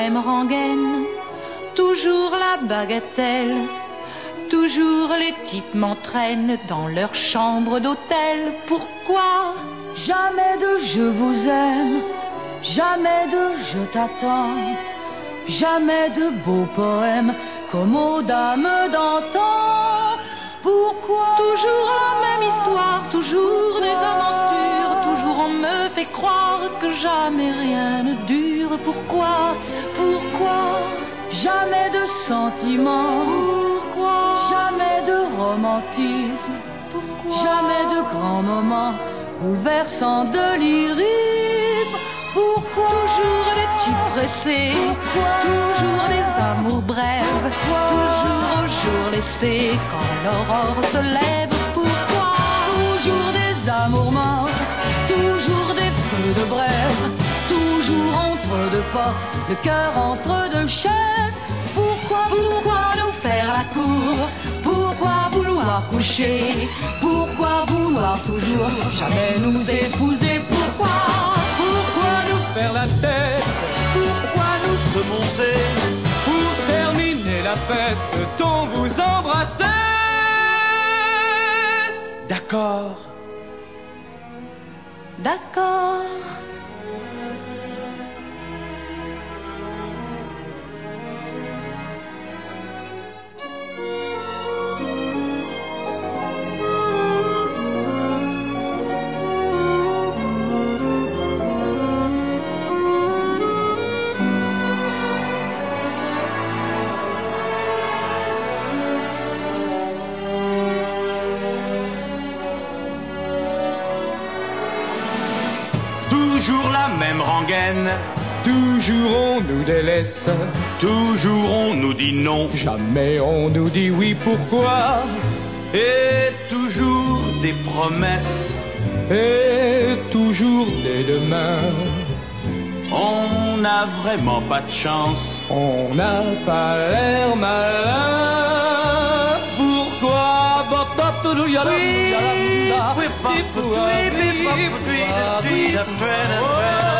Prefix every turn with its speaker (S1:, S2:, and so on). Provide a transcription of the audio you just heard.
S1: même rengaine, toujours la bagatelle. Toujours les types m'entraînent dans leur chambre d'hôtel. Pourquoi?
S2: Jamais de je vous aime, jamais de je t'attends, jamais de beaux poèmes comme aux dames d'antan. Pourquoi?
S1: Toujours la même histoire, toujours des aventures, toujours on me fait croire que jamais rien ne dure. Pourquoi? Pourquoi?
S2: Jamais de sentiments,
S1: pourquoi?
S2: Jamais de romantisme,
S1: pourquoi?
S2: Jamais de grands moments bouleversants de lyrisme. Pourquoi?
S1: Toujours des types pressés,
S2: pourquoi?
S1: Toujours des amours brèves,
S2: pourquoi?
S1: Toujours au jour laissé quand l'aurore se lève. Pourquoi?
S2: Toujours des amours morts, toujours des feux de braise, toujours entre deux portes, le cœur entre deux chaises. Pourquoi
S1: nous faire la cour?
S2: Pourquoi vouloir coucher? Pourquoi vouloir toujours jamais nous épouser? Pourquoi
S3: nous faire la tête?
S1: Pourquoi nous
S3: semoncer? Pour terminer la fête, peut-on vous embrasser? D'accord.
S1: D'accord.
S3: Toujours la même rengaine, toujours on nous délaisse, toujours on nous dit non, jamais on nous dit oui. Pourquoi? Et toujours des promesses, et toujours des demain. On n'a vraiment pas de chance, on n'a pas l'air malin. Pourquoi? Oui,